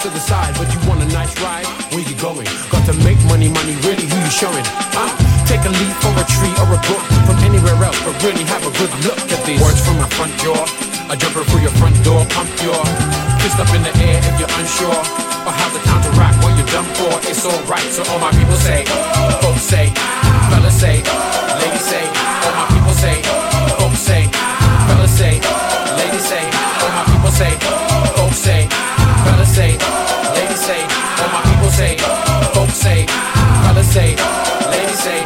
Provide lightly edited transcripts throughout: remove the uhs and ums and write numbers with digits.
to the side, but you want a nice ride? Where you going? Got to make money, really, who you showing? Huh? Take a leaf from a tree or a book from anywhere else, but really have a good look at these words from my front door. A jumper through your front door, pump your fist up in the air if you're unsure, or how the time to rock what you're done for. It's alright, so all my people say, folks say, fellas say, ladies say, all my people say, folks say, fellas say, ladies say, all my people say, folks say, fellas say, ladies say, all my people say, folks say, fellas say, ladies say,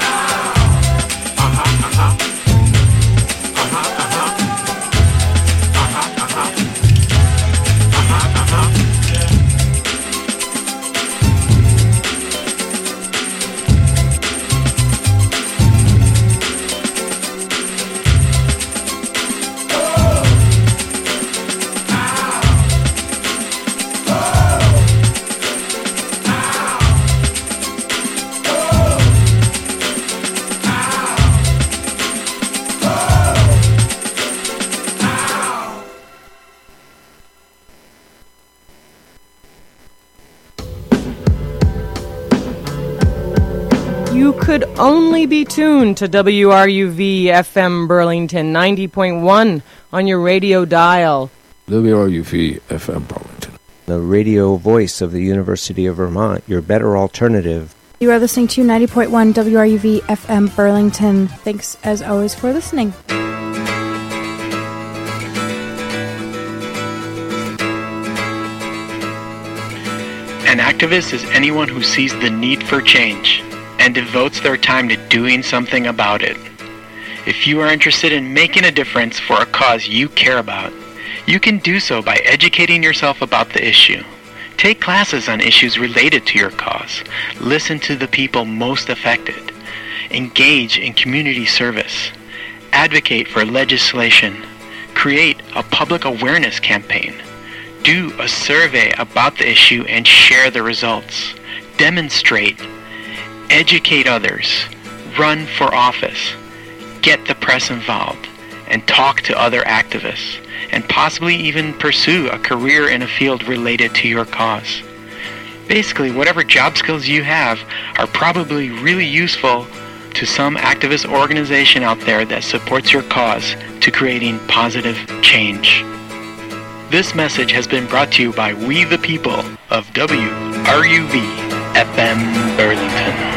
could only be tuned to WRUV FM Burlington 90.1 on your radio dial. WRUV FM Burlington, the radio voice of the University of Vermont, your better alternative. You are listening to 90.1 WRUV FM Burlington. Thanks as always for listening. An activist is anyone who sees the need for change and devotes their time to doing something about it. If you are interested in making a difference for a cause you care about, you can do so by educating yourself about the issue. Take classes on issues related to your cause. Listen to the people most affected. Engage in community service. Advocate for legislation. Create a public awareness campaign. Do a survey about the issue and share the results. Demonstrate. Educate others. Run for office. Get the press involved. And talk to other activists. And possibly even pursue a career in a field related to your cause. Basically, whatever job skills you have are probably really useful to some activist organization out there that supports your cause to creating positive change. This message has been brought to you by We the People of WRUV FM Burlington.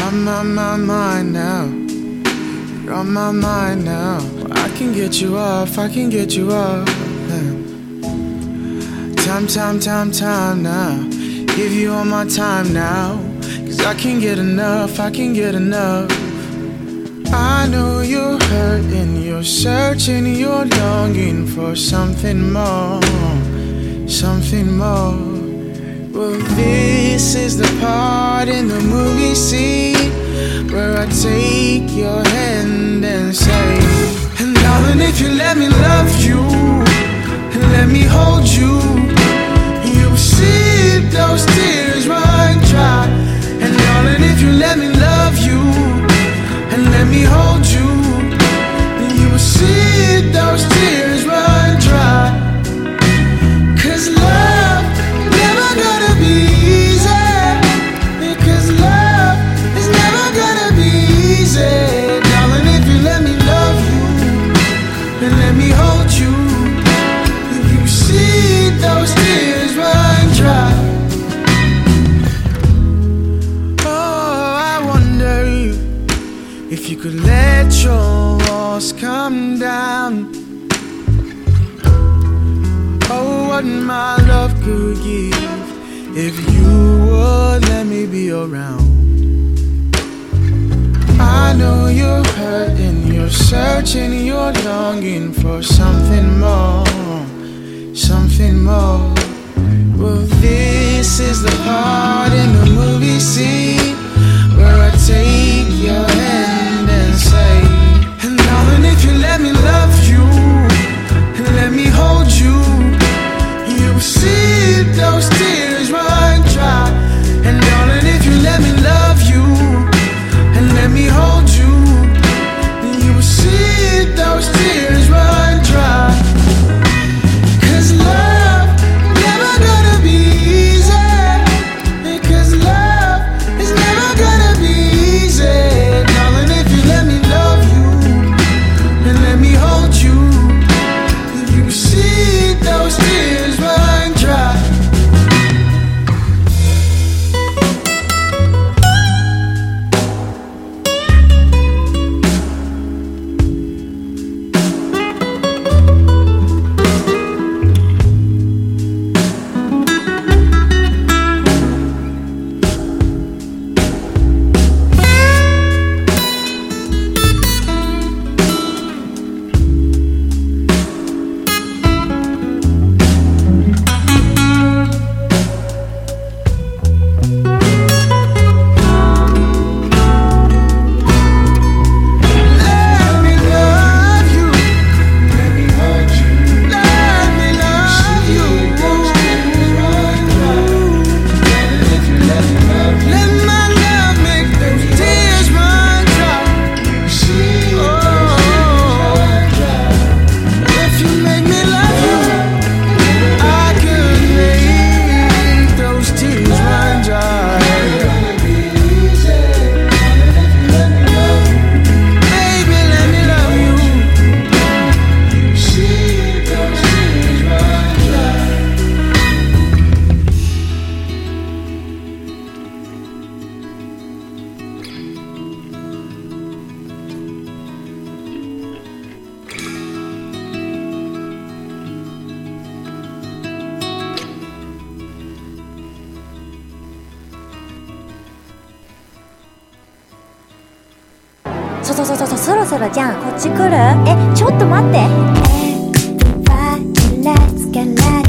on my mind now. You're on my mind now. I can get you off, I can get you off. Time now. Give you all my time now. 'Cause I can't get enough, I can't get enough. I know you're hurting, you're searching, you're longing for something more. Something more. Well, this is the part in the movie scene where I take your hand and say, and darling, if you let me love you and let me hold you, you'll see those tears run dry. And darling, if you let me love you and let me hold you, you will see those tears run dry. 'Cause love never gonna be easy. Because love is never gonna be easy. Darling, if you let me love you and let me hold you, you see those tears run dry. Oh, I wonder if you could let your walls come down. Oh, what my love could give if you would let me be around. I know you're hurting, you're searching, you're longing for something more. Something more. Well, this is the part in the movie scene where I take your hand and say, and darling, if you let me love you and let me hold you, you'll see those tears run dry. And darling, if you let me love you and let me hold you, you will see those tears run dry. 'Cause love never gonna be easy. Because love is never gonna be easy. Darling, if you let me love you and let me hold you, you see those tears run dry. そろそろじゃんこっち来る？ちょっと待って。Everybody, let's get loud.